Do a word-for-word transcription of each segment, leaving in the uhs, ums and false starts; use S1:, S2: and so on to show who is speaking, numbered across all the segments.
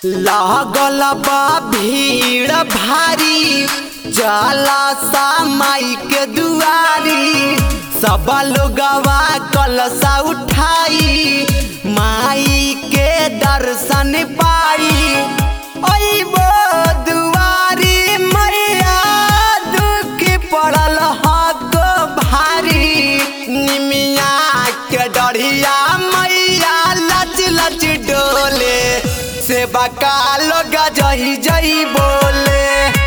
S1: लागल बा भीड़ भारी जाला सा माई के दुआरी। सब लोगवा कलशा उठाई माई के दर्शन पाई। ओइबो दुआरी मैया दुख पड़ल हक भारी। निमिया के डढ़िया मैया लच लच डोले सेवा का लोग जही जही बोले।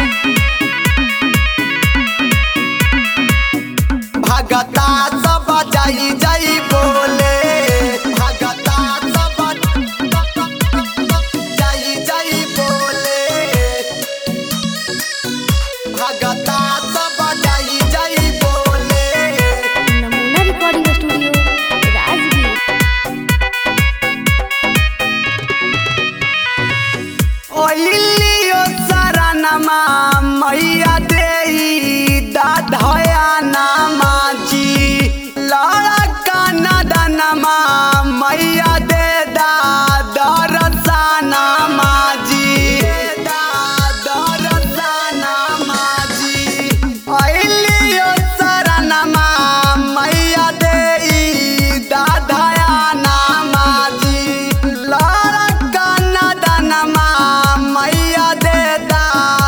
S1: भगता सब जही जही बोले। भगता सब जही जही बोले। भगता सब जही जही बोले।
S2: नमूना रिकॉर्डिंग स्टूडियो राजगीर।
S1: ओलियो शरणमा मैया देई दाधया नामा जी। लड़का नदनमा मैया दे दा दरसनामा जी। दा दरसनामा जी। ओलियो शरणमा मैया देई दाधया नामा जी। लड़का नदनमा मैया दे दा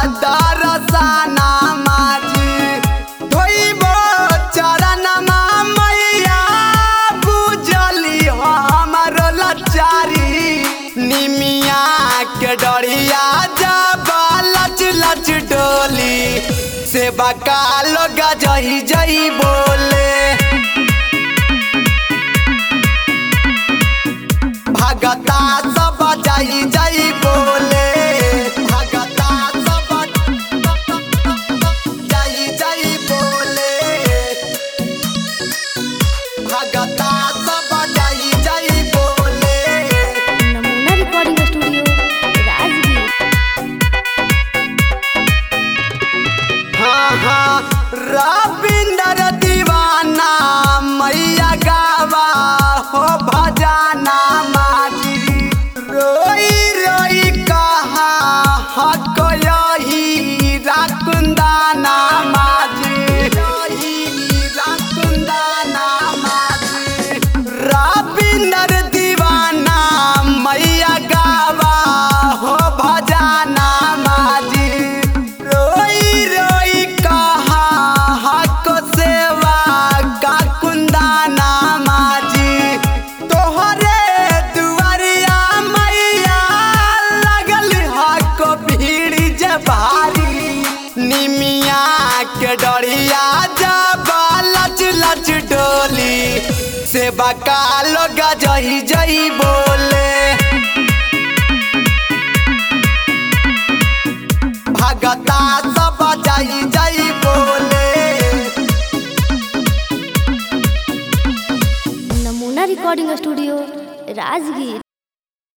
S1: दरसनामा जी। धोइबो चरणमा मैया बुझली हमरो लाचारी। निमिया के डढ़िया जब लच लच डोली सेवा का लोग जही जही बोले। भगता सब जही जही बोले। भगता सब जही जही बोले। भगता सब जही जही बोले।
S2: नमूना रिकॉर्डिंग स्टूडियो राजगीर।
S1: हाँ हाँ रविंदर दीवाना मैया गावा हो भजाना माजी। रोई रोई कहा हक यही राकुंदाना माजी। यही राकुंदाना माजी। रविंदर दीवाना मैया गावा हो भजाना माजी। रोई रोई कहा हक सेवा का कुंदाना माजी। तोहरे दुआरिया मैया लगल हक भीड़ जे भारी। निमिया के डढ़िया जब लच लच डोली सेवा का लोग जही जही बोले। भगता सब जही जही बोले।
S2: नमूना रिकॉर्डिंग स्टूडियो राजगीर।